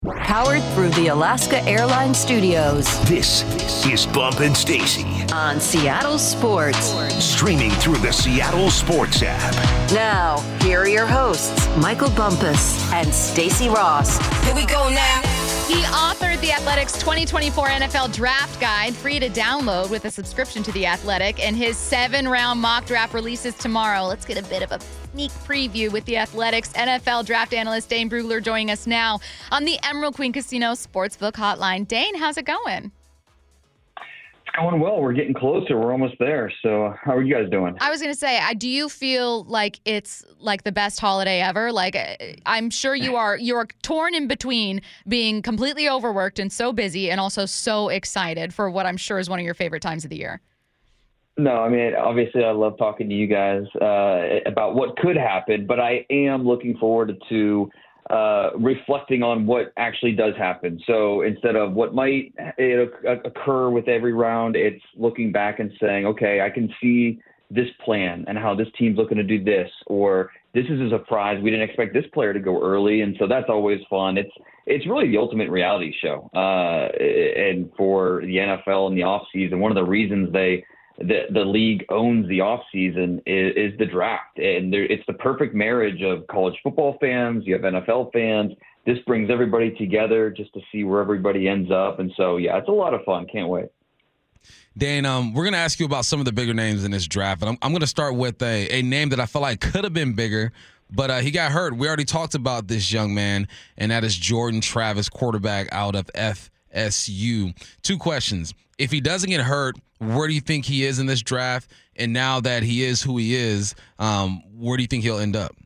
Powered through the Alaska Airlines Studios. This is Bump and Stacy on Seattle Sports. Streaming through the Seattle Sports app. Now, here are your hosts, Michael Bumpus and Stacy Ross. Here we go now. He authored The Athletic's 2024 NFL Draft Guide, free to download with a subscription to The Athletic, and his 7-round mock draft releases tomorrow. Let's get a bit of a sneak preview with The Athletic's NFL draft analyst Dane Brugler joining us now on the Emerald Queen Casino Sportsbook Hotline. Dane, how's it going? It's going well. We're getting closer. We're almost there. So how are you guys doing? I was going to say, do you feel like it's like the best holiday ever? Like, I'm sure you're torn in between being completely overworked and so busy and also so excited for what I'm sure is one of your favorite times of the year. No, I mean, obviously I love talking to you guys about what could happen, but I am looking forward to reflecting on what actually does happen. So instead of what might occur with every round, it's looking back and saying, okay, I can see this plan and how this team's looking to do this, or this is a surprise. We didn't expect this player to go early. And so that's always fun. It's really the ultimate reality show. And for the NFL in the offseason, one of the reasons the league owns the offseason is the draft. And it's the perfect marriage of college football fans. You have NFL fans. This brings everybody together just to see where everybody ends up. And so, yeah, it's a lot of fun. Can't wait. Dane, we're going to ask you about some of the bigger names in this draft. And I'm going to start with a name that I feel like could have been bigger, but he got hurt. We already talked about this young man, and that is Jordan Travis, quarterback out of FSU. 2 questions. If he doesn't get hurt, where do you think he is in this draft? And now that he is who he is, where do you think he'll end up?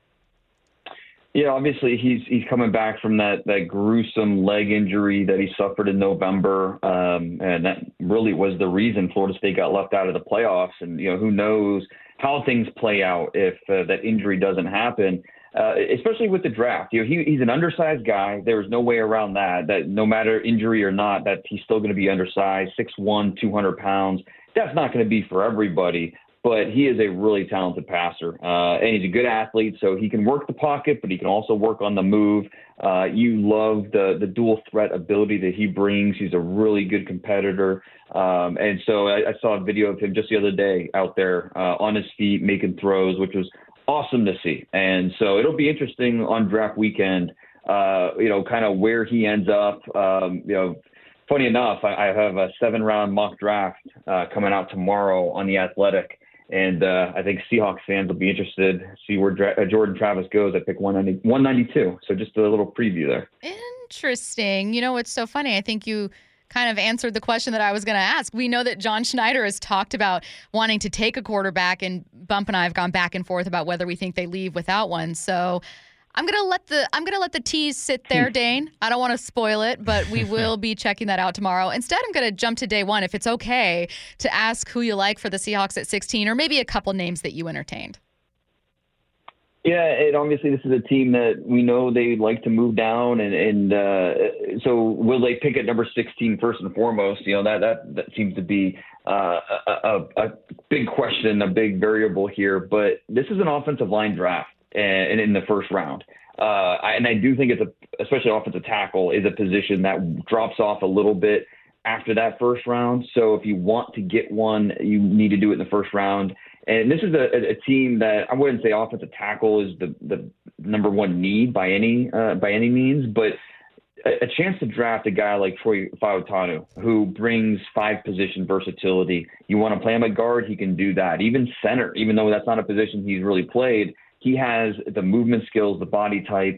Yeah, obviously he's coming back from that gruesome leg injury that he suffered in November, and that really was the reason Florida State got left out of the playoffs. And who knows how things play out if that injury doesn't happen. Especially with the draft. He's an undersized guy. There was no way around that no matter injury or not, that he's still going to be undersized, 6'1", 200 pounds. That's not going to be for everybody, but he is a really talented passer. And he's a good athlete, so he can work the pocket, but he can also work on the move. You love the dual threat ability that he brings. He's a really good competitor. And so I saw a video of him just the other day out there on his feet making throws, which was awesome to see. And so it'll be interesting on draft weekend, kind of where he ends up. Funny enough, I have a 7-round mock draft coming out tomorrow on The Athletic. And I think Seahawks fans will be interested to see where Jordan Travis goes at pick 192. So just a little preview there. Interesting. It's so funny. I think you kind of answered the question that I was going to ask. We know that John Schneider has talked about wanting to take a quarterback, and Bump and I have gone back and forth about whether we think they leave without one. So I'm going to let the tease sit there, Dane. I don't want to spoil it, but we will be checking that out tomorrow. Instead, I'm going to jump to day one, if it's okay, to ask who you like for the Seahawks at 16, or maybe a couple names that you entertained. Yeah, and obviously this is a team that we know they like to move down, and so will they pick at number 16 first and foremost? That seems to be a big question, a big variable here. But this is an offensive line draft, and in the first round, and I do think especially offensive tackle is a position that drops off a little bit after that first round. So if you want to get one, you need to do it in the first round. And this is a team that I wouldn't say offensive tackle is the number one need by any means, but a chance to draft a guy like Troy Fautanu, who brings 5-position versatility. You want to play him at guard, he can do that. Even center, even though that's not a position he's really played, he has the movement skills, the body type,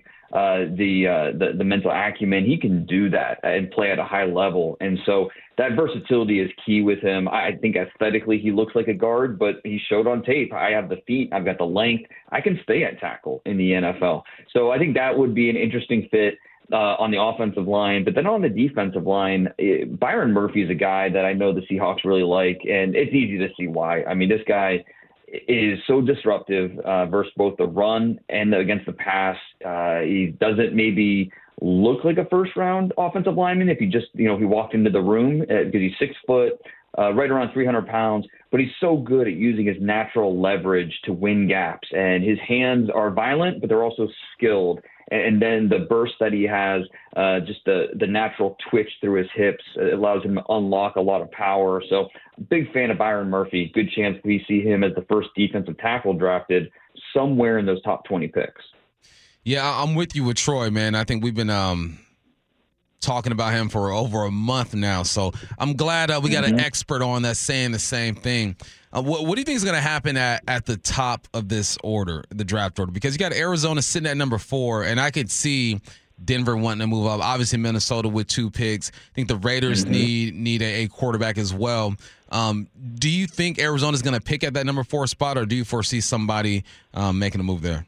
the mental acumen. He can do that and play at a high level. And so that versatility is key with him. I think aesthetically he looks like a guard, but he showed on tape, I have the feet, I've got the length, I can stay at tackle in the NFL. So I think that would be an interesting fit on the offensive line. But then on the defensive line, Byron Murphy is a guy that I know the Seahawks really like, and it's easy to see why. I mean, this guy is so disruptive versus both the run and against the pass. He doesn't maybe look like a first-round offensive lineman if he just, he walked into the room because he's 6 foot, right around 300 pounds, but he's so good at using his natural leverage to win gaps. And his hands are violent, but they're also skilled. And then the burst that he has, just the natural twitch through his hips, allows him to unlock a lot of power. So big fan of Byron Murphy. Good chance we see him as the first defensive tackle drafted somewhere in those top 20 picks. Yeah, I'm with you with Troy, man. I think we've been talking about him for over a month now. So I'm glad we got an expert on that saying the same thing. What do you think is going to happen at the top of this order, the draft order? Because you got Arizona sitting at number 4, and I could see Denver wanting to move up. Obviously, Minnesota with 2 picks. I think the Raiders need a quarterback as well. Do you think Arizona's going to pick at that number 4 spot, or do you foresee somebody making a move there?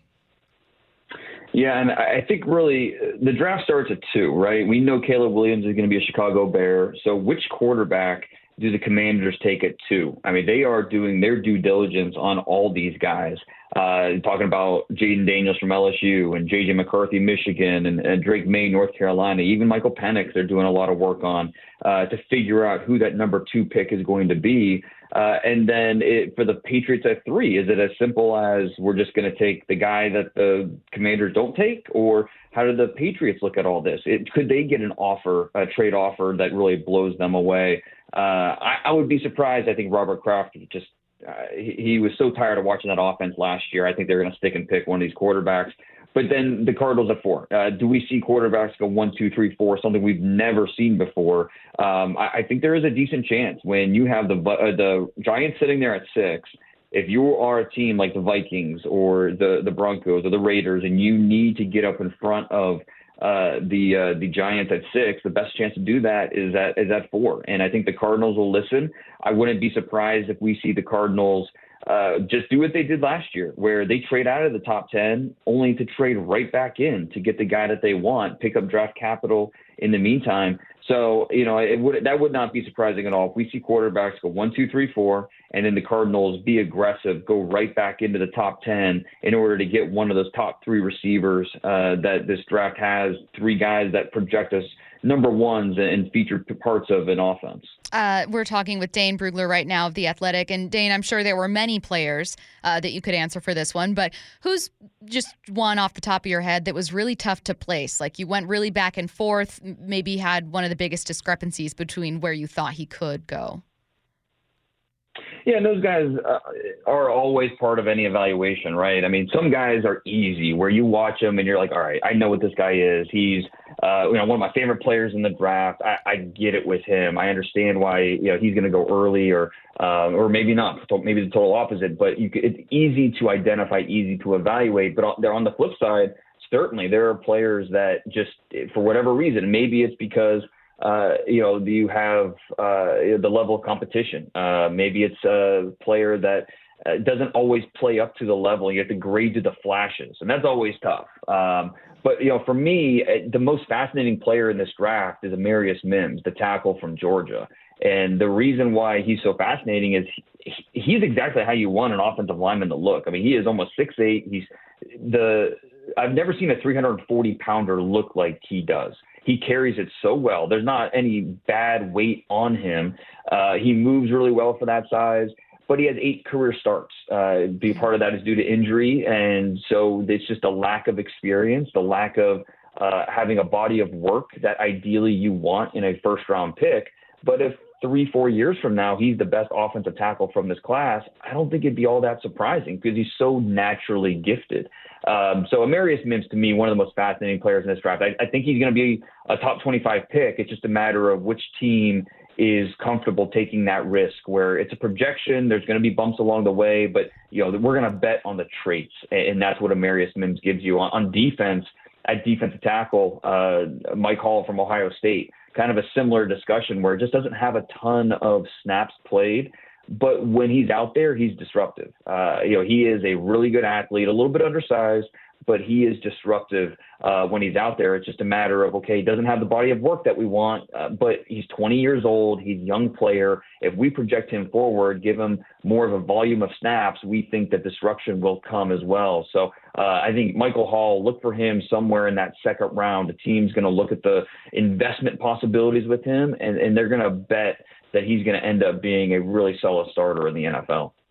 Yeah, and I think really the draft starts at 2, right? We know Caleb Williams is going to be a Chicago Bear. So which quarterback do the Commanders take at 2? I mean, they are doing their due diligence on all these guys. Talking about Jaden Daniels from LSU and J.J. McCarthy, Michigan, and Drake May, North Carolina. Even Michael Penix, they're doing a lot of work on to figure out who that number 2 pick is going to be. And then for the Patriots at 3, is it as simple as we're just going to take the guy that the Commanders don't take? Or how do the Patriots look at all this? Could they get an offer, a trade offer that really blows them away? I would be surprised. I think Robert Kraft just he was so tired of watching that offense last year. I think they're going to stick and pick one of these quarterbacks. But then the Cardinals at 4. Do we see quarterbacks go 1, 2, 3, 4? Something we've never seen before. I think there is a decent chance when you have the Giants sitting there at 6. If you are a team like the Vikings or the Broncos or the Raiders, and you need to get up in front of the Giants at 6, the best chance to do that is at 4. And I think the Cardinals will listen. I wouldn't be surprised if we see the Cardinals just do what they did last year, where they trade out of the top 10 only to trade right back in to get the guy that they want, pick up draft capital in the meantime. So, that would not be surprising at all. If we see quarterbacks go 1, 2, 3, 4, and then the Cardinals be aggressive, go right back into the top 10 in order to get one of those top 3 receivers that this draft has, 3 guys that project us number 1s and feature parts of an offense. We're talking with Dane Brugler right now of The Athletic. And Dane, I'm sure there were many players that you could answer for this one, but who's just one off the top of your head that was really tough to place? Like you went really back and forth, maybe had one of the biggest discrepancies between where you thought he could go. Yeah, and those guys are always part of any evaluation, right? I mean, some guys are easy where you watch them and you're like, all right, I know what this guy is. He's one of my favorite players in the draft. I get it with him. I understand why he's going to go early or maybe not. Maybe the total opposite. But it's easy to identify, easy to evaluate. But they're on the flip side. Certainly, there are players that just for whatever reason, maybe it's because you have the level of competition. Maybe it's a player that doesn't always play up to the level. You have to grade to the flashes, and that's always tough. But for me, the most fascinating player in this draft is Amarius Mims, the tackle from Georgia. And the reason why he's so fascinating is he's exactly how you want an offensive lineman to look. I mean, he is almost 6'8". I've never seen a 340-pounder look like he does. He carries it so well. There's not any bad weight on him. He moves really well for that size, but he has 8 career starts. Part of that is due to injury, and so it's just a lack of experience, the lack of having a body of work that ideally you want in a first-round pick. But if 3-4 years from now he's the best offensive tackle from this class, I don't think it'd be all that surprising because he's so naturally gifted. So Amarius Mims, to me, one of the most fascinating players in this draft. I think he's going to be a top 25 pick. It's just a matter of which team is comfortable taking that risk where it's a projection. There's going to be bumps along the way, but we're going to bet on the traits. And that's what Amarius Mims gives you on defense. At defensive tackle, Mike Hall from Ohio State, kind of a similar discussion where it just doesn't have a ton of snaps played. But when he's out there, he's disruptive. He is a really good athlete, a little bit undersized, but he is disruptive when he's out there. It's just a matter of, okay, he doesn't have the body of work that we want, but he's 20 years old. He's a young player. If we project him forward, give him more of a volume of snaps, we think that disruption will come as well. So I think Michael Hall, look for him somewhere in that second round. The team's going to look at the investment possibilities with him, and they're going to bet that he's going to end up being a really solid starter in the NFL.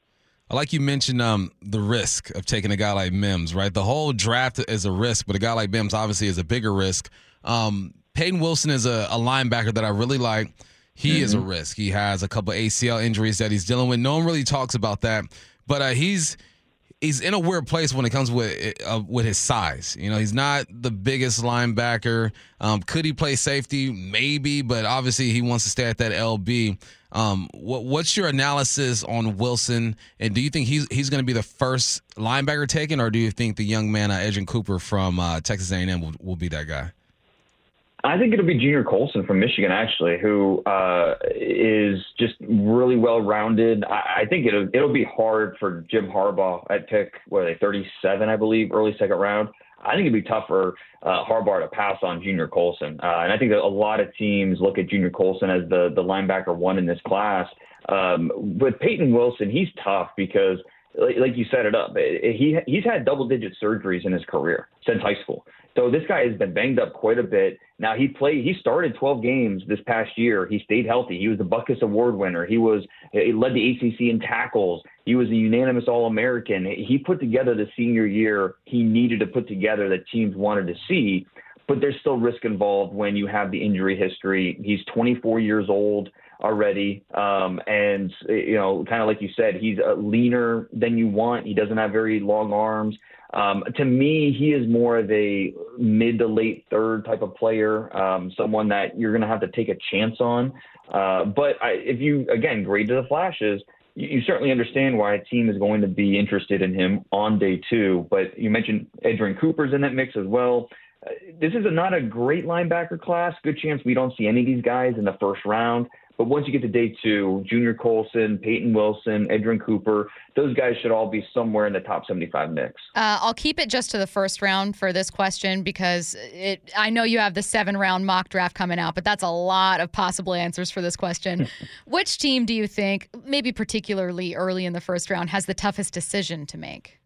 Like you mentioned, the risk of taking a guy like Mims, right? The whole draft is a risk, but a guy like Mims obviously is a bigger risk. Peyton Wilson is a linebacker that I really like. He is a risk. He has a couple ACL injuries that he's dealing with. No one really talks about that, but he's in a weird place when it comes with his size. You know, he's not the biggest linebacker. Could he play safety? Maybe, but obviously he wants to stay at that LB. What's your analysis on Wilson, and do you think he's going to be the first linebacker taken, or do you think the young man Edgerrin Cooper from Texas A&M will be that guy? I think it'll be Junior Colson from Michigan, actually, who is just really well-rounded. I think it'll be hard for Jim Harbaugh at pick, 37, I believe, early second round. I think it'd be tough for Harbaugh to pass on Junior Colson. And I think that a lot of teams look at Junior Colson as the linebacker one in this class. With Peyton Wilson, he's tough because, like you set it up, he's had double-digit surgeries in his career since high school. So this guy has been banged up quite a bit. Now he started 12 games this past year. He stayed healthy. He was the Butkus Award winner. He led the ACC in tackles. He was a unanimous All-American. He put together the senior year he needed to put together that teams wanted to see, but there's still risk involved when you have the injury history. He's 24 years old already. And, you know, kind of like you said, he's leaner than you want. He doesn't have very long arms. To me, he is more of a mid to late third type of player, someone that you're going to have to take a chance on. But if you, again, grade to the flashes, you certainly understand why a team is going to be interested in him on day two. But you mentioned Edgerrin Cooper's in that mix as well. This is not a great linebacker class. Good chance we don't see any of these guys in the first round. But once you get to day two, Junior Colson, Peyton Wilson, Edgerrin Cooper, those guys should all be somewhere in the top 75 mix. I'll keep it just to the first round for this question because I know you have the 7-round mock draft coming out, but that's a lot of possible answers for this question. Which team do you think, maybe particularly early in the first round, has the toughest decision to make?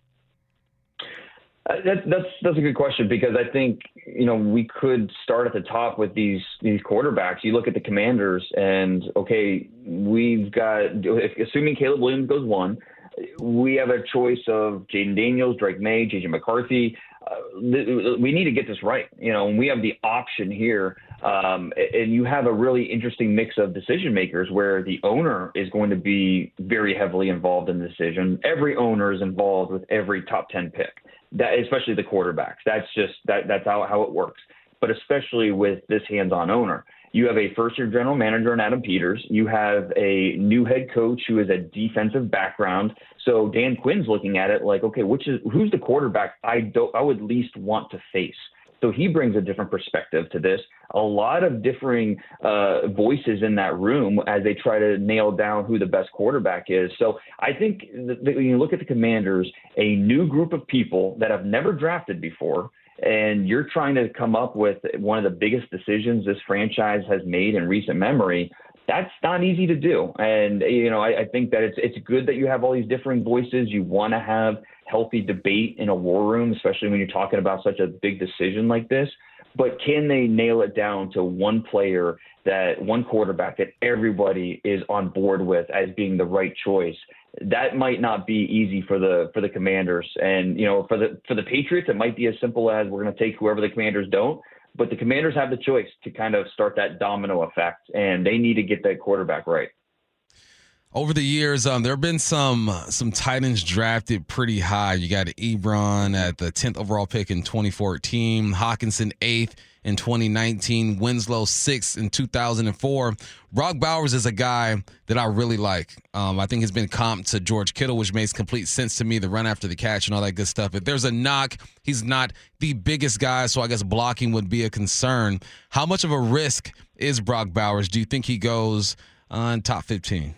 That's a good question because I think, you know, we could start at the top with these quarterbacks. You look at the Commanders and, okay, we've got, assuming Caleb Williams goes 1, we have a choice of Jaden Daniels, Drake May, J.J. McCarthy. We need to get this right. You know, we have the option here. And you have a really interesting mix of decision makers where the owner is going to be very heavily involved in the decision. Every owner is involved with every top 10 pick. That, especially the quarterbacks. That's how it works. But especially with this hands-on owner, you have a first-year general manager in Adam Peters. You have a new head coach who has a defensive background. So Dan Quinn's looking at it like, okay, who's the quarterback I would least want to face? So he brings a different perspective to this. A lot of differing voices in that room as they try to nail down who the best quarterback is. So I think when you look at the Commanders, a new group of people that have never drafted before, and you're trying to come up with one of the biggest decisions this franchise has made in recent memory, that's not easy to do. And, you know, I think that it's good that you have all these differing voices. You want to have healthy debate in a war room, especially when you're talking about such a big decision like this. But can they nail it down to one quarterback that everybody is on board with as being the right choice? That might not be easy for the Commanders. And, you know, for the Patriots, it might be as simple as we're going to take whoever the Commanders don't. But the Commanders have the choice to kind of start that domino effect, and they need to get that quarterback right. Over the years, there have been some tight ends drafted pretty high. You got Ebron at the 10th overall pick in 2014, Hockenson 8th in 2019, Winslow 6th in 2004. Brock Bowers is a guy that I really like. I think he's been comped to George Kittle, which makes complete sense to me, the run after the catch and all that good stuff. If there's a knock, he's not the biggest guy, so I guess blocking would be a concern. How much of a risk is Brock Bowers? Do you think he goes on top 15?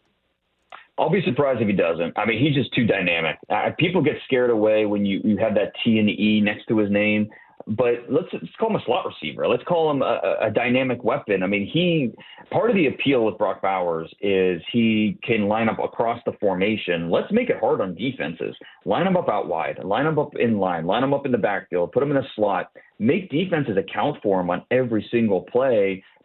I'll be surprised if he doesn't. I mean, he's just too dynamic. People get scared away when you have that T and the E next to his name. But let's call him a slot receiver. Let's call him a dynamic weapon. I mean, part of the appeal with Brock Bowers is he can line up across the formation. Let's make it hard on defenses. Line him up out wide. Line him up in line. Line him up in the backfield. Put him in a slot. Make defenses account for him on every single play.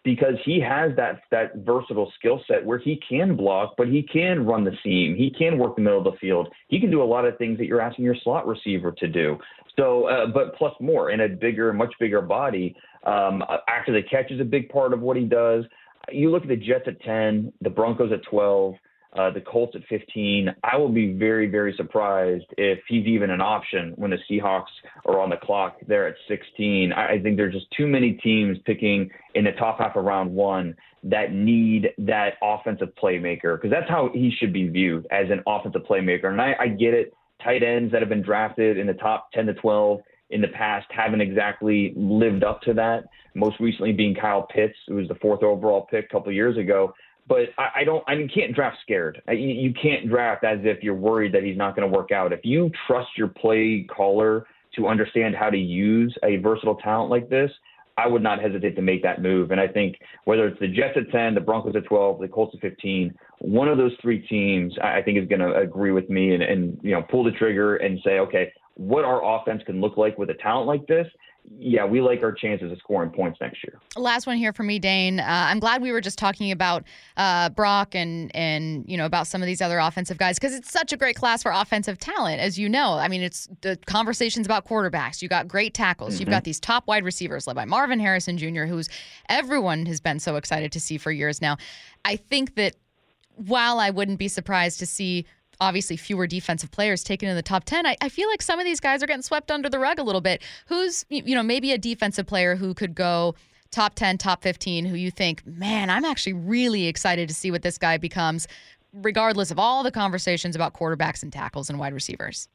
because he has that versatile skill set where he can block, but he can run the seam. He can work the middle of the field. He can do a lot of things that you're asking your slot receiver to do. So, but plus more in a much bigger body. After the catch is a big part of what he does. You look at the Jets at 10, the Broncos at 12, the Colts at 15. I will be very, very surprised if he's even an option when the Seahawks are on the clock there at 16. I think there's just too many teams picking in the top half of round 1 that need that offensive playmaker, because that's how he should be viewed, as an offensive playmaker. And I get it. Tight ends that have been drafted in the top 10 to 12 in the past haven't exactly lived up to that. Most recently being Kyle Pitts, who was the 4th overall pick a couple of years ago. But you can't draft scared. You can't draft as if you're worried that he's not going to work out. If you trust your play caller to understand how to use a versatile talent like this, I would not hesitate to make that move. And I think whether it's the Jets at 10, the Broncos at 12, the Colts at 15, one of those 3 teams I think is going to agree with me and pull the trigger and say, okay, what our offense can look like with a talent like this. Yeah, we like our chances of scoring points next year. Last one here for me, Dane. I'm glad we were just talking about Brock and about some of these other offensive guys, because it's such a great class for offensive talent, as you know. I mean, it's the conversations about quarterbacks. You got great tackles. You've got these top wide receivers led by Marvin Harrison Jr., who's everyone has been so excited to see for years now. I think that while I wouldn't be surprised to see obviously fewer defensive players taken in the top 10, I feel like some of these guys are getting swept under the rug a little bit. Who's, maybe a defensive player who could go top 10, top 15, who you think, man, I'm actually really excited to see what this guy becomes, regardless of all the conversations about quarterbacks and tackles and wide receivers?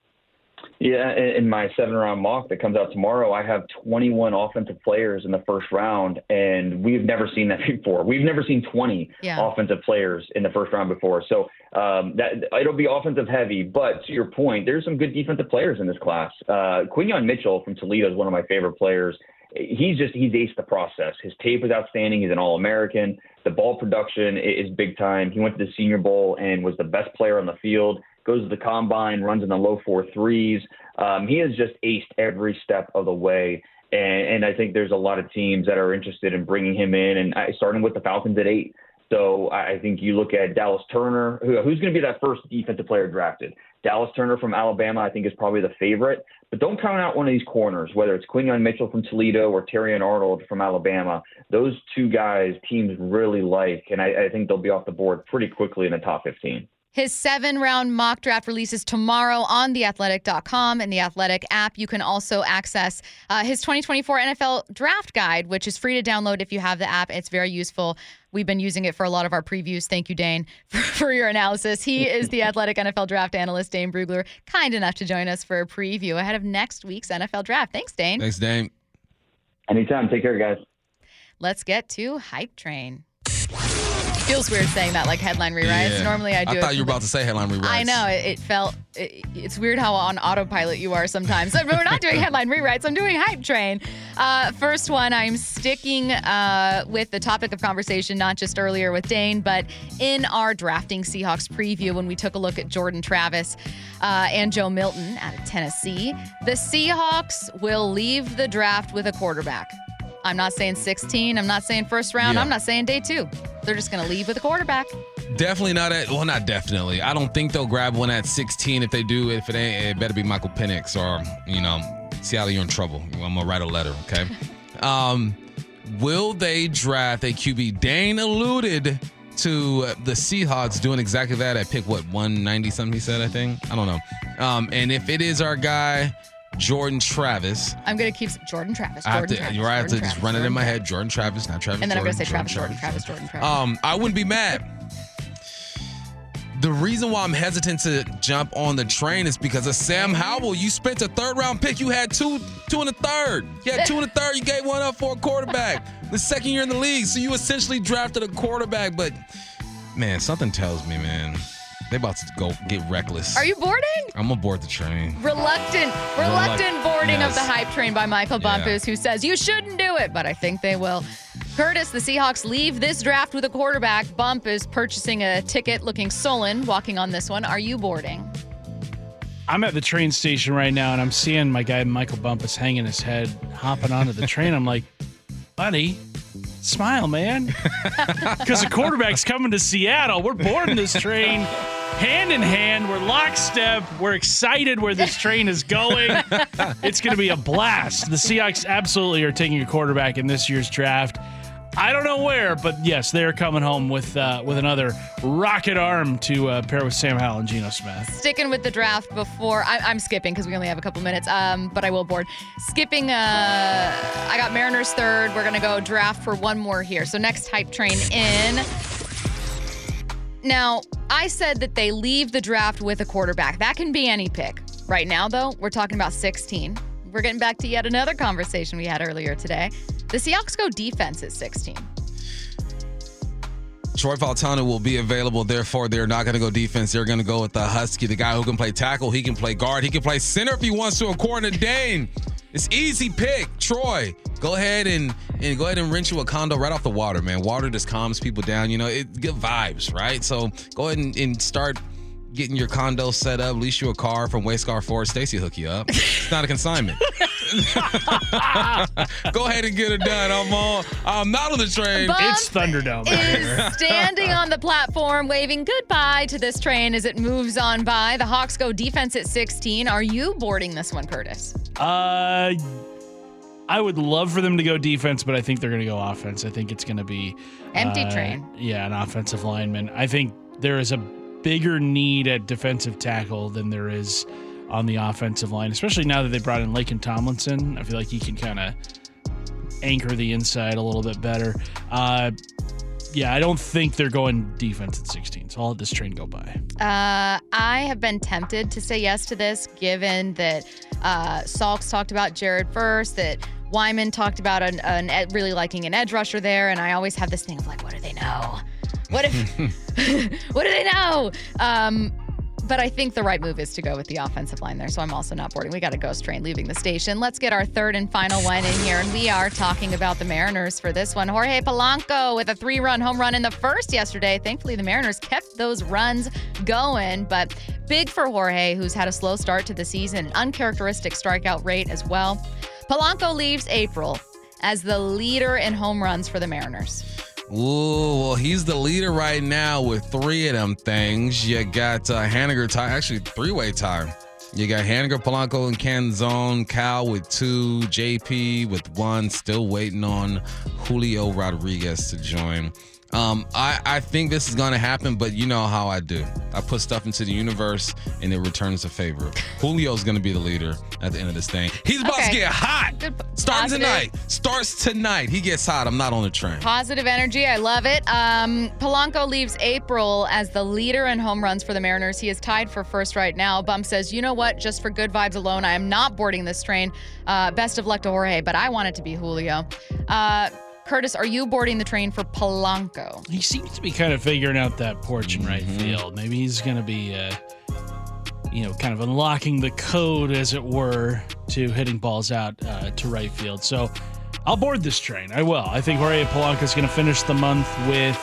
Yeah, in my 7-round mock that comes out tomorrow, I have 21 offensive players in the first round, and we've never seen that before. We've never seen 20 offensive players in the first round before. So that it'll be offensive heavy. But to your point, there's some good defensive players in this class. Quinyon Mitchell from Toledo is one of my favorite players. He's aced the process. His tape is outstanding. He's an All-American. The ball production is big time. He went to the Senior Bowl and was the best player on the field. Goes to the combine, runs in the low 4.3s. He has just aced every step of the way. And I think there's a lot of teams that are interested in bringing him in, and starting with the Falcons at 8. So I think you look at Dallas Turner, who's going to be that first defensive player drafted. Dallas Turner from Alabama, I think, is probably the favorite. But don't count out one of these corners, whether it's Quinyon Mitchell from Toledo or Terrion Arnold from Alabama. Those 2 guys teams really like, and I think they'll be off the board pretty quickly in the top 15. His 7-round mock draft releases tomorrow on theathletic.com and the Athletic app. You can also access his 2024 NFL Draft Guide, which is free to download if you have the app. It's very useful. We've been using it for a lot of our previews. Thank you, Dane, for your analysis. He is the Athletic NFL Draft Analyst, Dane Brugler, kind enough to join us for a preview ahead of next week's NFL Draft. Thanks, Dane. Thanks, Dane. Anytime. Take care, guys. Let's get to Hype Train. Feels weird saying that, like headline rewrites. Yeah. Normally I do. I thought you were about to say headline rewrites. I know. It's weird how on autopilot you are sometimes. So we're not doing headline rewrites. I'm doing Hype Train. First one, I'm sticking with the topic of conversation, not just earlier with Dane, but in our Drafting Seahawks preview when we took a look at Jordan Travis and Joe Milton out of Tennessee. The Seahawks will leave the draft with a quarterback. I'm not saying 16. I'm not saying first round. Yeah. I'm not saying day 2. They're just going to leave with a quarterback. Definitely not definitely. I don't think they'll grab one at 16. If they do, if it ain't, it better be Michael Penix or, Seattle, you're in trouble. I'm going to write a letter, okay? Will they draft a QB? Dane alluded to the Seahawks doing exactly that at pick, 190 something he said, I think? I don't know. And if it is our guy, Jordan Travis. I'm going to keep Jordan Travis. I have to just run it in my head. Jordan Travis, not Travis. And then Jordan, I'm going to say Jordan Travis. I wouldn't be mad. The reason why I'm hesitant to jump on the train is because of Sam Howell. You spent a 3rd-round pick. You had two in the 3rd. You had 2 in the 3rd. You gave one up for a quarterback. The 2nd year in the league. So you essentially drafted a quarterback. But, man, something tells me, man, they about to go get reckless. Are you boarding? I'm going to board the train. Reluctant boarding of the Hype Train by Michael Bumpus, who says you shouldn't do it, but I think they will. Curtis, the Seahawks leave this draft with a quarterback. Bump is purchasing a ticket, looking sullen, walking on this one. Are you boarding? I'm at the train station right now, and I'm seeing my guy Michael Bumpus hanging his head, hopping onto the train. I'm like, buddy, Smile, man. Because the quarterback's coming to Seattle. We're boarding this train hand in hand. We're lockstep. We're excited where this train is going. It's going to be a blast. The Seahawks absolutely are taking a quarterback in this year's draft. I don't know where, but yes, they're coming home with another rocket arm to pair with Sam Howell and Geno Smith. Sticking with the draft before I'm skipping because we only have a couple minutes, but I will board. Skipping, I got Mariners third. We're gonna go draft for one more here. So next hype train in. Now I said that they leave the draft with a quarterback. That can be any pick. Right now, though, we're talking about 16. We're getting back to yet another conversation we had earlier today. The Seahawks go defense at 16. Troy Fautanu will be available. Therefore, they're not going to go defense. They're going to go with the Husky, the guy who can play tackle. He can play guard. He can play center if he wants to, according to Dane. It's easy pick. Troy, go ahead and rent you a condo right off the water, man. Water just calms people down. You know, it's good vibes, right? So go ahead and start getting your condo set up, lease you a car from Wayscar Ford. Stacy hook you up. It's not a consignment. Go ahead and get it done. I'm not on the train. Bump It's Thunderdome. is standing on the platform, waving goodbye to this train as it moves on by. The Hawks go defense at 16. Are you boarding this one, Curtis? I would love for them to go defense, but I think they're going to go offense. I think it's going to be Empty train. Yeah, an offensive lineman. I think there is a bigger need at defensive tackle than there is on the offensive line, especially now that they brought in Laken Tomlinson. I feel like he can kind of anchor the inside a little bit better. Yeah, I don't think they're going defense at 16, so I'll let this train go by. I have been tempted to say yes to this, given that Salks talked about Jared Verse, that Wyman talked about really liking an edge rusher there, and I always have this thing of like, what do they know? What if? What do they know? But I think the right move is to go with the offensive line there, so I'm also not boarding. We got a ghost train leaving the station. Let's get our third and final one in here, and we are talking about the Mariners for this one. Jorge Polanco with a 3-run home run in the first yesterday. Thankfully, the Mariners kept those runs going, but big for Jorge, who's had a slow start to the season, uncharacteristic strikeout rate as well. Polanco leaves April as the leader in home runs for the Mariners. Ooh, well, he's the leader right now with 3 of them things. You got Haniger tie, actually 3-way tie. You got Haniger, Polanco, and Canzone, Cal with 2, JP with 1, still waiting on Julio Rodriguez to join. I think this is going to happen, but you know how I do. I put stuff into the universe, and it returns a favor. Julio's going to be the leader at the end of this thing. He's about to get hot. Starting tonight. Starts tonight. He gets hot. I'm not on the train. Positive energy. I love it. Polanco leaves April as the leader in home runs for the Mariners. He is tied for first right now. Bump says, you know what? Just for good vibes alone, I am not boarding this train. Best of luck to Jorge, but I want it to be Julio. Curtis, are you boarding the train for Polanco? He seems to be kind of figuring out that porch in right field. Maybe he's going to be, kind of unlocking the code, as it were, to hitting balls out to right field. So I'll board this train. I will. I think Jorge Polanco is going to finish the month with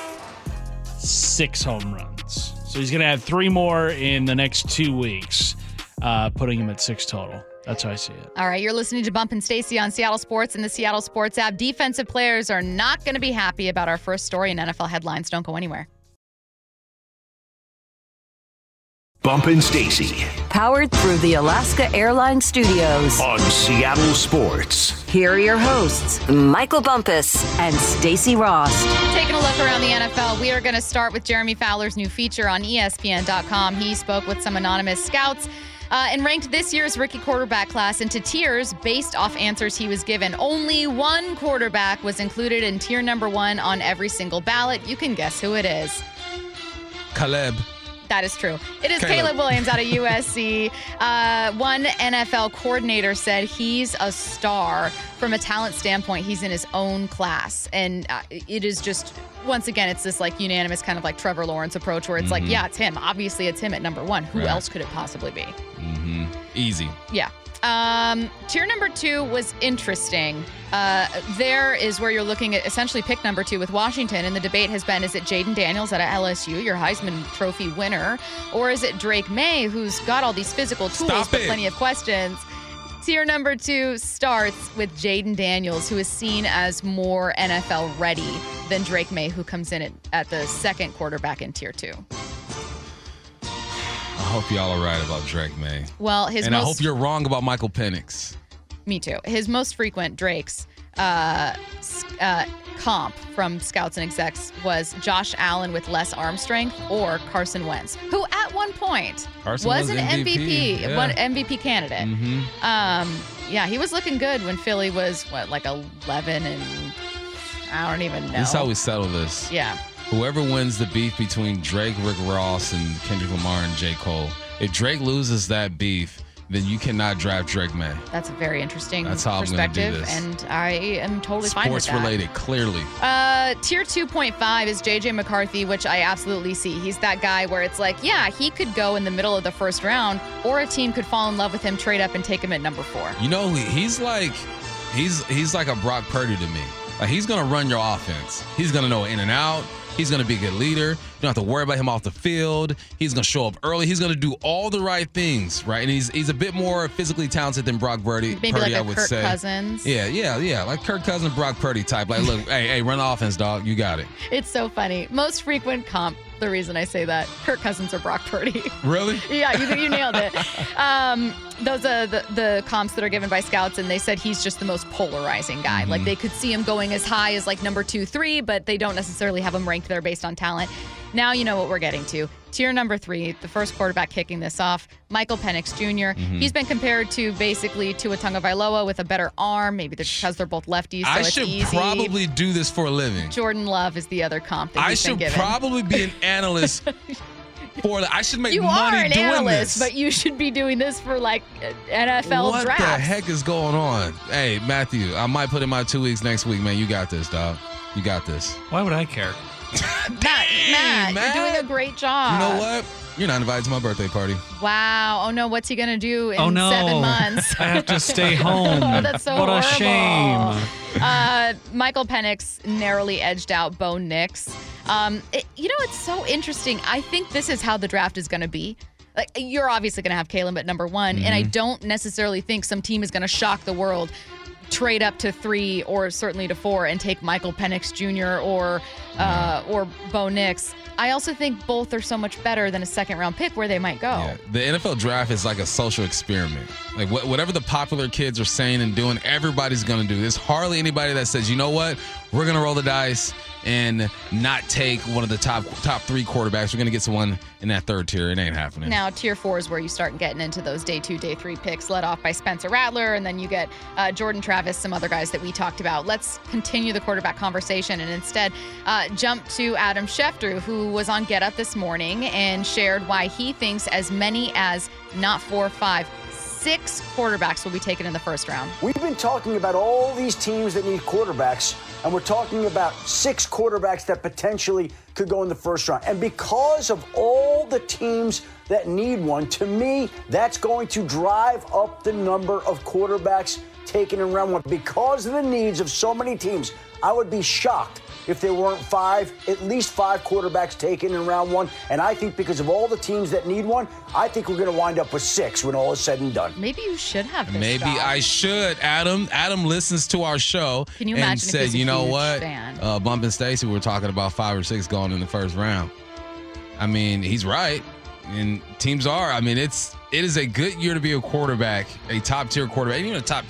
6 home runs. So he's going to have 3 more in the next 2 weeks, putting him at 6 total. That's how I see it. All right, you're listening to Bump and Stacy on Seattle Sports and the Seattle Sports app. Defensive players are not going to be happy about our first story in NFL headlines. Don't go anywhere. Bump and Stacy Powered through the Alaska Airlines Studios. on Seattle Sports. Here are your hosts, Michael Bumpus and Stacy Ross. Taking a look around the NFL, we are going to start with Jeremy Fowler's new feature on ESPN.com. He spoke with some anonymous scouts and ranked this year's rookie quarterback class into tiers based off answers he was given. Only one quarterback was included in tier number 1 on every single ballot. You can guess who it is. Caleb. That is true. It is Caleb Williams out of USC. One NFL coordinator said he's a star. From a talent standpoint, he's in his own class. And it is just, once again, it's this like unanimous kind of like Trevor Lawrence approach where it's like, yeah, it's him. Obviously, it's him at number 1. Who else could it possibly be? Easy. Yeah. Tier number 2 was interesting. There is where you're looking at essentially pick number 2 with Washington, and the debate has been, is it Jaden Daniels out of LSU, your Heisman Trophy winner, or is it Drake May, who's got all these physical tools but plenty of questions? Tier number 2 starts with Jaden Daniels, who is seen as more NFL ready than Drake May, who comes in at the second quarterback in Tier 2. I hope y'all are right about Drake May. Well, I hope you're wrong about Michael Penix. Me too. His most frequent Drake's comp from scouts and execs was Josh Allen with less arm strength or Carson Wentz, who at one point was an MVP, one MVP candidate. Yeah, he was looking good when Philly was, 11 and I don't even know. This is how we settle this. Yeah. Whoever wins the beef between Drake, Rick Ross, and Kendrick Lamar and J. Cole, if Drake loses that beef, then you cannot draft Drake May. That's a very interesting That's how perspective, I'm gonna do this. And I am totally fine with that. Sports related, clearly. Tier 2.5 is J.J. McCarthy, which I absolutely see. He's that guy where it's like, yeah, he could go in the middle of the first round, or a team could fall in love with him, trade up, and take him at number 4. You know, he's like a Brock Purdy to me. Like, he's gonna run your offense. He's gonna know in and out. He's going to be a good leader. You don't have to worry about him off the field. He's going to show up early. He's going to do all the right things, right? And he's a bit more physically talented than Brock Purdy, maybe like I a would Kirk say. Cousins. Yeah. Like Kirk Cousins, Brock Purdy type. Like, look, hey, run the offense, dog. You got it. It's so funny. Most frequent comp, the reason I say that, Kirk Cousins or Brock Purdy. Really? Yeah, you nailed it. Those are the comps that are given by scouts, and they said he's just the most polarizing guy. Like, they could see him going as high as like number 2, 3, but they don't necessarily have him ranked there based on talent. Now you know what we're getting to. Tier number 3, the first quarterback kicking this off, Michael Penix Jr. He's been compared to basically Tua Tagovailoa with a better arm, maybe because they're both lefties, so I it's should easy. probably do this for a living. Jordan Love is the other comp that he's been given. I should probably be an analyst for that. I should make You money are an doing analyst, this. but you should be doing this for like NFL What drafts. the heck is going on? Hey, Matthew, I might put in my 2 weeks next week, man. You got this, dog. You got this. Why would I care? Matt, you're doing a great job. You know what? You're not invited to my birthday party. Wow. Oh, no. What's he going to do in 7 months? I have to stay home. Oh, that's so what horrible. a shame. Michael Penix narrowly edged out Bo Nix. It's so interesting. I think this is how the draft is going to be. Like, you're obviously going to have Caleb at number 1, and I don't necessarily think some team is going to shock the world, trade up to 3 or certainly to 4 and take Michael Penix Jr. or Bo Nix. I also think both are so much better than a second-round pick where they might go. Yeah. The NFL draft is like a social experiment. Like, whatever the popular kids are saying and doing, everybody's going to do. There's hardly anybody that says, you know what, we're going to roll the dice and not take one of the top 3 quarterbacks. We're going to get someone in that third tier. It ain't happening. Now, tier 4 is where you start getting into those day 2, day 3 picks led off by Spencer Rattler, and then you get Jordan Travis, some other guys that we talked about. Let's continue the quarterback conversation and instead jump to Adam Schefter, who was on Get Up this morning and shared why he thinks as many as not 4 or 5, 6 quarterbacks will be taken in the first round. We've been talking about all these teams that need quarterbacks, and we're talking about 6 quarterbacks that potentially could go in the first round. And because of all the teams that need one, to me, that's going to drive up the number of quarterbacks taken in round 1. Because of the needs of so many teams, I would be shocked if there weren't at least 5 quarterbacks taken in round 1. And I think because of all the teams that need one, I think we're going to wind up with 6 when all is said and done. Maybe you should have this Maybe job. I should. Adam listens to our show. Can you and imagine if said, he's a you know huge what? fan? Bump and Stacy were talking about 5 or 6 going in the first round. I mean, he's right. And teams are. I mean, it is a good year to be a quarterback, a top tier quarterback, even a top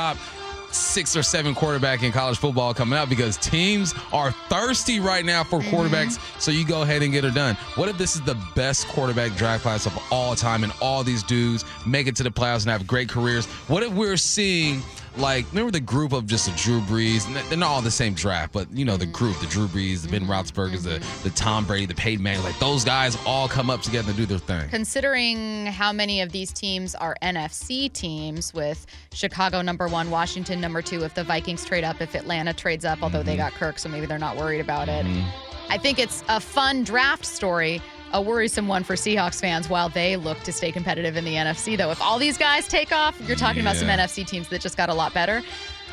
6 or 7 quarterback in college football coming out, because teams are thirsty right now for quarterbacks. So you go ahead and get it done. What if this is the best quarterback draft class of all time and all these dudes make it to the playoffs and have great careers? What if we're seeing, like, remember the group of just the Drew Brees? They're not all the same draft, but you know, the group, the Drew Brees, the Ben Roethlisbergers, the Tom Brady, the Peyton Manning, like those guys all come up together and do their thing. Considering how many of these teams are NFC teams, with Chicago number 1, Washington number 2, if the Vikings trade up, if Atlanta trades up, although they got Kirk, so maybe they're not worried about it. I think it's a fun draft story, a worrisome one for Seahawks fans while they look to stay competitive in the NFC, though. If all these guys take off, you're talking about some NFC teams that just got a lot better.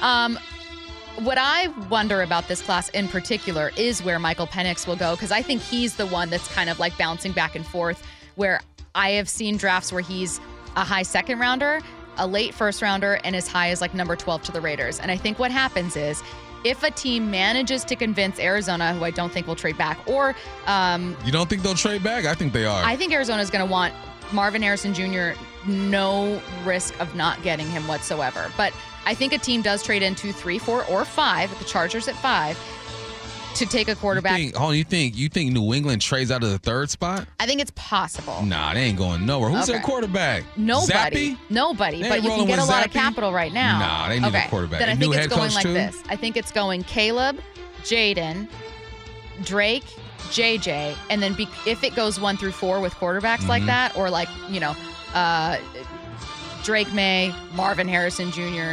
What I wonder about this class in particular is where Michael Penix will go, because I think he's the one that's kind of like bouncing back and forth, where I have seen drafts where he's a high second rounder. a late first rounder and as high as like number 12 to the Raiders. And I think what happens is if a team manages to convince Arizona, who I don't think will trade back, or You don't think they'll trade back? I think they are. I think Arizona is going to want Marvin Harrison Jr., no risk of not getting him whatsoever. But I think a team does trade in 2, 3, 4, or 5, with the Chargers at 5, to take a quarterback. You think New England trades out of the 3rd spot? I think it's possible. Nah, they ain't going nowhere. Who's their quarterback? Nobody. Zappy? Nobody. They But ain't you can rolling get a with lot of Zappy? capital right now. Nah, they need a quarterback. Then A I new think it's head going coach like too? this. I think it's going Caleb, Jaden, Drake, JJ, and then if it goes 1 through 4 with quarterbacks like that, or like, Drake May, Marvin Harrison Jr.,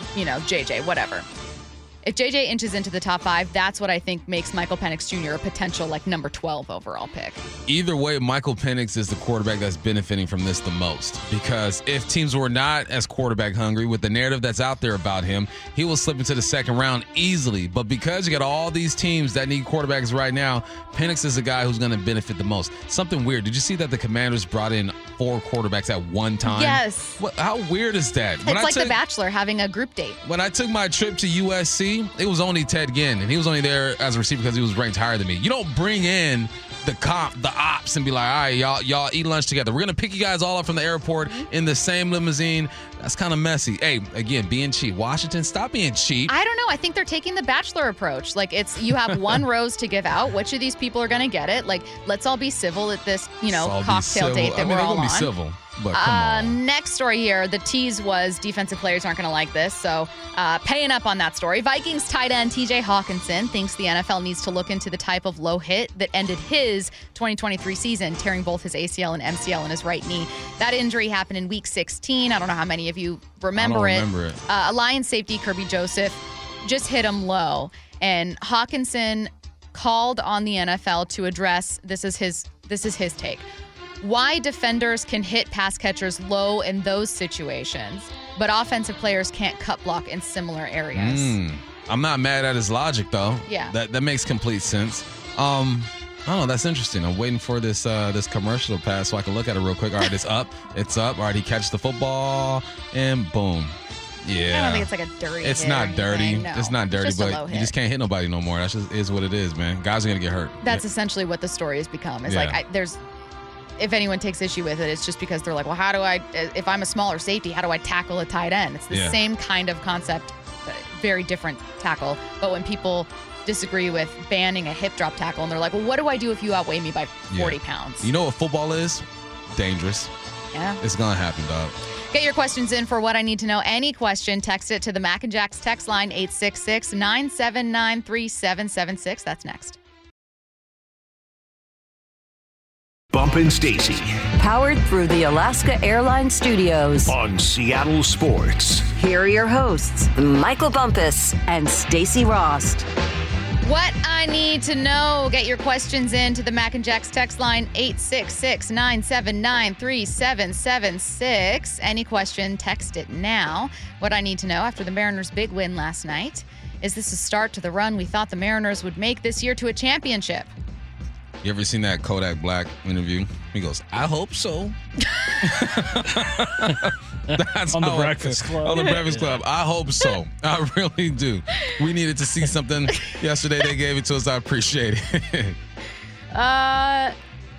JJ, whatever. If JJ inches into the top 5, that's what I think makes Michael Penix Jr. a potential like number 12 overall pick. Either way, Michael Penix is the quarterback that's benefiting from this the most, because if teams were not as quarterback hungry with the narrative that's out there about him, he will slip into the 2nd round easily. But because you got all these teams that need quarterbacks right now, Penix is the guy who's going to benefit the most. Something weird. Did you see that the Commanders brought in 4 quarterbacks at one time? Yes. How weird is that? It's like The Bachelor having a group date. When I took my trip to USC, it was only Ted Ginn, and he was only there as a receiver because he was ranked higher than me. You don't bring in the ops, and be like, all right, y'all eat lunch together. We're going to pick you guys all up from the airport in the same limousine. That's kind of messy. Hey, again, being cheap. Washington, stop being cheap. I don't know. I think they're taking the Bachelor approach. Like, you have 1 rose to give out. Which of these people are going to get it? Like, let's all be civil at this, cocktail date that we're all on. Be civil. But come on. Next story here. The tease was defensive players aren't going to like this. So paying up on that story. Vikings tight end TJ Hawkinson thinks the NFL needs to look into the type of low hit that ended his 2023 season, tearing both his ACL and MCL in his right knee. That injury happened in week 16. I don't know how many of you remember it. A Lions safety, Kirby Joseph, just hit him low. And Hawkinson called on the NFL to address, this is his take, why defenders can hit pass catchers low in those situations, but offensive players can't cut block in similar areas. I'm not mad at his logic, though. Yeah. That makes complete sense. I don't know. That's interesting. I'm waiting for this commercial to pass so I can look at it real quick. All right, it's up. It's up. All right, he catches the football, and boom. Yeah. I don't think it's like a dirty It's hit not or dirty. anything. No. It's not dirty, Just a low but you hit. just can't hit nobody no more. That's just is what it is, man. Guys are going to get hurt. That's essentially what the story has become. It's Yeah. if anyone takes issue with it, it's just because they're like, well, how do I, if I'm a smaller safety, how do I tackle a tight end? It's the same kind of concept, very different tackle. But when people disagree with banning a hip drop tackle, and they're like, well, what do I do if you outweigh me by 40 pounds? You know what football is? Dangerous. Yeah. It's going to happen, dog. Get your questions in for What I Need to Know. Any question, text it to the Mac and Jacks text line, 866-979-3776. That's next. Bumpin' Stacy Powered through the Alaska Airlines Studios. on Seattle Sports. Here are your hosts, Michael Bumpus and Stacy Rost. What I Need to Know. Get your questions in to the Mac and Jacks text line, 866-979-3776. Any question, text it now. What I Need to Know after the Mariners' big win last night. Is this a start to the run we thought the Mariners would make this year to a championship? You ever seen that Kodak Black interview? He goes, I hope so. That's On the how Breakfast Club. On the Breakfast Club. I hope so. I really do. We needed to see something yesterday. They gave it to us. I appreciate it. I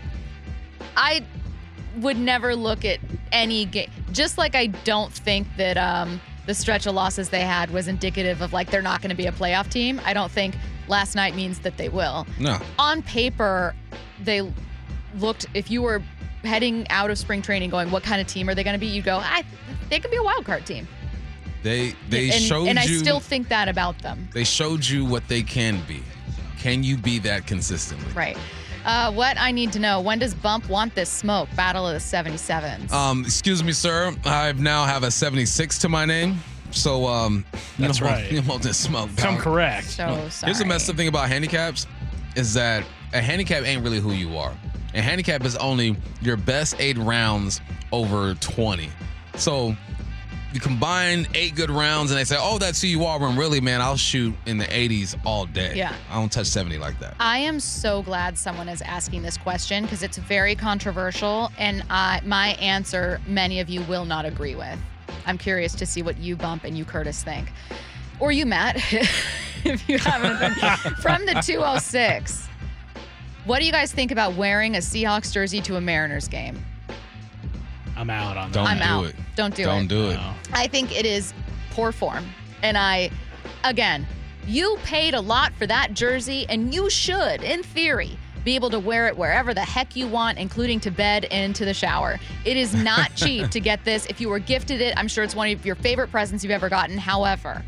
would never look at any game. Just like I don't think that the stretch of losses they had was indicative of like they're not going to be a playoff team. I don't think last night means that they will. No. On paper, they looked, if you were heading out of spring training going, what kind of team are they going to be? You go, they could be a wild card team. They showed you. And I still think that about them. They showed you what they can be. Can you be that consistently? Right. What I Need to Know. When does Bump want this smoke? Battle of the 77s. Excuse me, sir. I now have a 76 to my name. So, That's right. You want this smoke. Come dog. correct. So sorry. Here's the messed up thing about handicaps is that a handicap ain't really who you are. A handicap is only your best 8 rounds over 20. So you combine 8 good rounds and they say, oh, that's who you are. When really, man, I'll shoot in the 80s all day. Yeah. I don't touch 70 like that. I am so glad someone is asking this question because it's very controversial, and my answer many of you will not agree with. I'm curious to see what you, Bump, and you, Curtis, think. Or you, Matt, if you haven't. From the 206, what do you guys think about wearing a Seahawks jersey to a Mariners game? I'm out on that. I'm out. Don't do it. Don't do it. No. I think it is poor form. And again, you paid a lot for that jersey, and you should, in theory, be able to wear it wherever the heck you want, including to bed and to the shower. It is not cheap to get this. If you were gifted it, I'm sure it's one of your favorite presents you've ever gotten. However,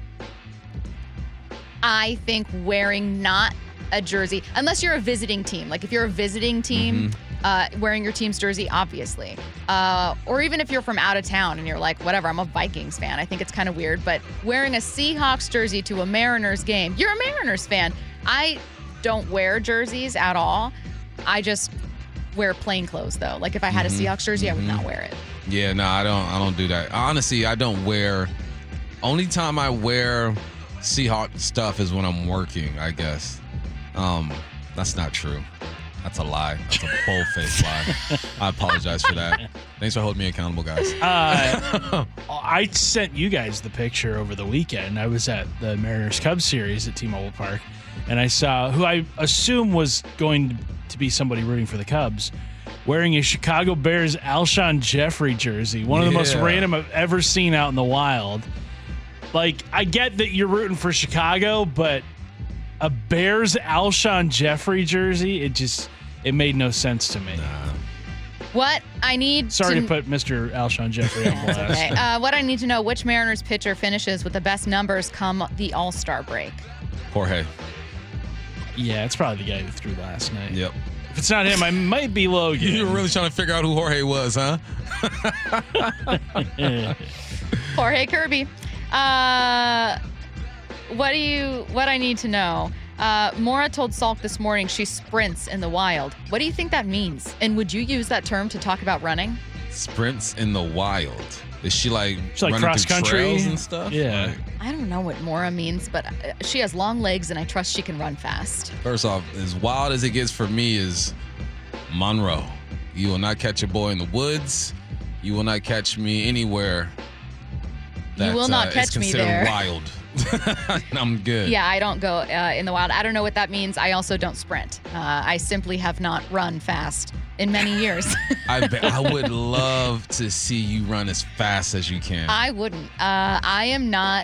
I think wearing not a jersey, unless you're a visiting team, like if you're a visiting team, wearing your team's jersey, obviously. Or even if you're from out of town and you're like, whatever, I'm a Vikings fan. I think it's kind of weird. But wearing a Seahawks jersey to a Mariners game, you're a Mariners fan. I don't wear jerseys at all. I just wear plain clothes, though. Like if I had a Seahawks jersey, I would not wear it. Yeah, no, I don't do that. Honestly, I don't wear. Only time I wear Seahawks stuff is when I'm working, I guess. That's not true. That's a lie. That's a full-faced lie. I apologize for that. Thanks for holding me accountable, guys. I sent you guys the picture over the weekend. I was at the Mariners-Cubs series at T-Mobile Park, and I saw who I assume was going to be somebody rooting for the Cubs wearing a Chicago Bears Alshon Jeffrey jersey, one of the most random I've ever seen out in the wild. Like, I get that you're rooting for Chicago, but a Bears Alshon Jeffrey jersey, it made no sense to me. What I need Sorry to put Mr. Alshon Jeffrey on blast. Okay. What I need to know, which Mariners pitcher finishes with the best numbers come the All-Star break? Jorge. Yeah, it's probably the guy who threw last night. Yep. If it's not him, I might be Logan. You were really trying to figure out who Jorge was, huh? Jorge Kirby. What I need to know? Mora told Salk this morning she sprints in the wild. What do you think that means? And would you use that term to talk about running? Sprints in the wild. Is she like like running cross through country trails and stuff? Yeah. Like, I don't know what Mora means, but she has long legs, and I trust she can run fast. first off, as wild as it gets for me is Monroe. You will not catch a boy in the woods. You will not catch me anywhere. You will not catch me there. Wild. I'm good. Yeah, I don't go in the wild. I don't know what that means. I also don't sprint. I simply have not run fast in many years. I would love to see you run as fast as you can. I wouldn't. I am not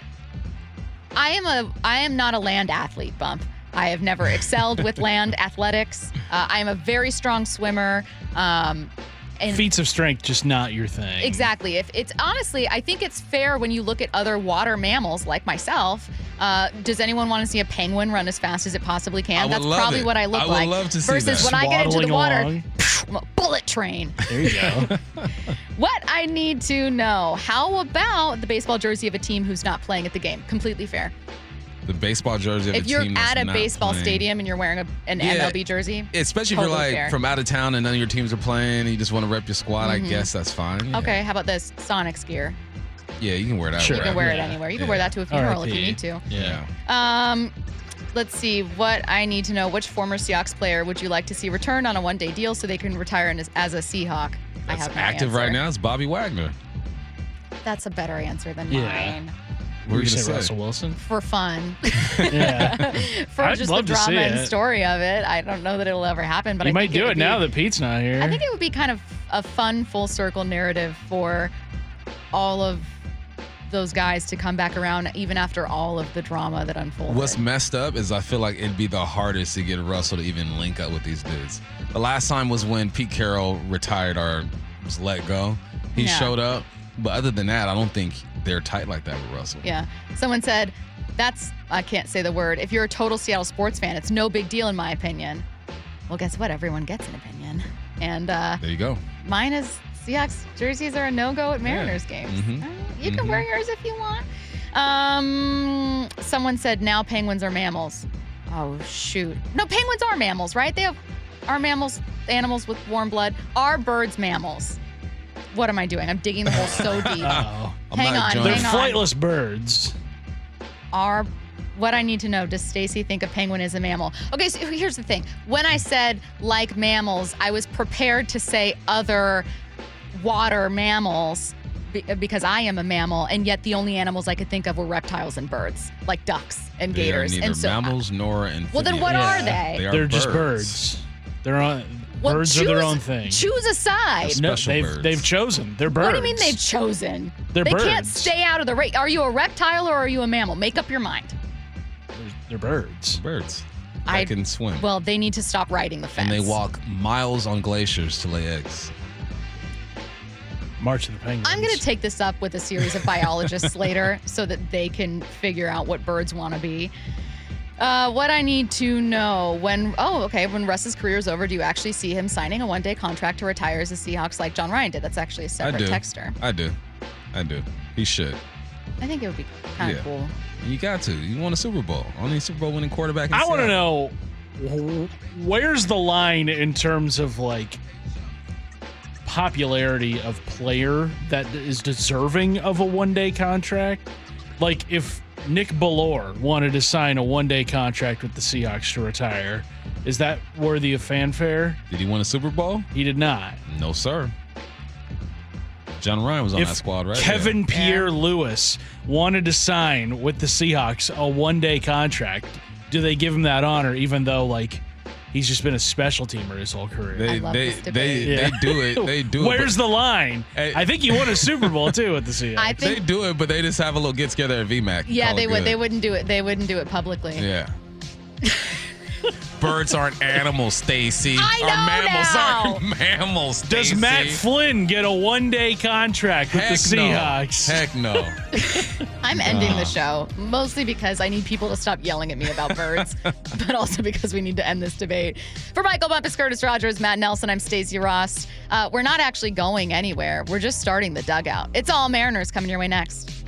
a land athlete, Bump. I have never excelled with land athletics. I am a very strong swimmer. And feats of strength, just not your thing. Exactly. If it's honestly, I think it's fair when you look at other water mammals like myself. Does anyone want to see a penguin run as fast as it possibly can? That's probably what I look like. I would love to see versus that. when I get into the water, Waddling I'm a bullet train. There you go. What I need to know, how about the baseball jersey of a team who's not playing at the game? Completely fair. The baseball jersey of If a you're team that's at a not baseball playing. stadium and you're wearing an MLB jersey, Especially if you're totally like fair. from out of town and none of your teams are playing and you just want to rep your squad, I guess that's fine. Yeah. Okay, how about this? Sonics gear. Yeah, you can wear that. Sure. You can wherever. wear it anywhere. You can wear that to a funeral if you need to. Yeah. Let's see what I need to know. Which former Seahawks player would you like to see return on a one-day deal so they can retire as a Seahawk? I That's have no active answer. right now. It's Bobby Wagner. That's a better answer than Yeah. mine. What were you gonna say, say? Russell Wilson? For fun. Yeah. For I'd just the love to see drama and it. story of it. I don't know that it'll ever happen, but You I might think do would it now be- that Pete's not here. I think it would be kind of a fun full circle narrative for all of those guys to come back around even after all of the drama that unfolded. What's messed up is I feel like it'd be the hardest to get Russell to even link up with these dudes. The last time was when Pete Carroll retired or was let go. He Yeah. showed up, but other than that, I don't think they're tight like that with Russell. Yeah. Someone said, I can't say the word. If you're a total Seattle sports fan, it's no big deal in my opinion. Well, guess what? Everyone gets an opinion. And There you go. mine is Seahawks jerseys are a no-go at Mariners games. You can wear yours if you want. Someone said now penguins are mammals. Oh, shoot. No, penguins are mammals, right? Are mammals animals with warm blood? Are birds mammals? What am I doing? I'm digging the hole so deep. Oh. Hang on, They're hang on. flightless birds. What I need to know, does Stacy think a penguin is a mammal? Okay, so here's the thing. When I said like mammals, I was prepared to say other water mammals because I am a mammal, and yet the only animals I could think of were reptiles and birds, like ducks and They are gators. neither And so, mammals nor amphibians. well, then what are they? They are They're just birds. They're on. Well, Birds are their own thing. Choose a side. Yes. Special birds. They've chosen. They're birds. What do you mean they've chosen? They're they can't birds. stay out of the race. Are you a reptile or are you a mammal? Make up your mind. They're birds. Birds. I can swim. Well, they need to stop riding the fence. And they walk miles on glaciers to lay eggs. March of the Penguins. I'm going to take this up with a series of biologists later so that they can figure out what birds want to be. What I need to know when Russ's career is over, do you actually see him signing a one-day contract to retire as a Seahawks like John Ryan did? That's actually a separate texter. I do. He should. I think it would be kind of cool. You got to. You won a Super Bowl. Only Super Bowl winning quarterback in I want to Seattle. know where's the line in terms of like popularity of player that is deserving of a one-day contract. Like if Nick Ballore wanted to sign a one-day contract with the Seahawks to retire, is that worthy of fanfare? Did he win a Super Bowl? He did not. No, sir. John Ryan was on that squad, right? Kevin Pierre-Louis wanted to sign with the Seahawks a one-day contract, do they give him that honor even though like he's just been a special teamer his whole career? They do it. They do it. Where's the line? Hey. I think he won a Super Bowl too with the Seahawks. They do it, but they just have a little get together at VMAC. Yeah, Call they it would. good. They wouldn't do it. They wouldn't do it publicly. Yeah. Birds aren't animals, Stacy. I know Our mammals now. aren't mammals, Does Stacey. Matt Flynn get a one-day contract with the Seahawks? Heck no. I'm ending the show mostly because I need people to stop yelling at me about birds, but also because we need to end this debate. For Michael Bumpus, Curtis Rogers, Matt Nelson, I'm Stacey Ross. We're not actually going anywhere. We're just starting the dugout. It's all Mariners coming your way next.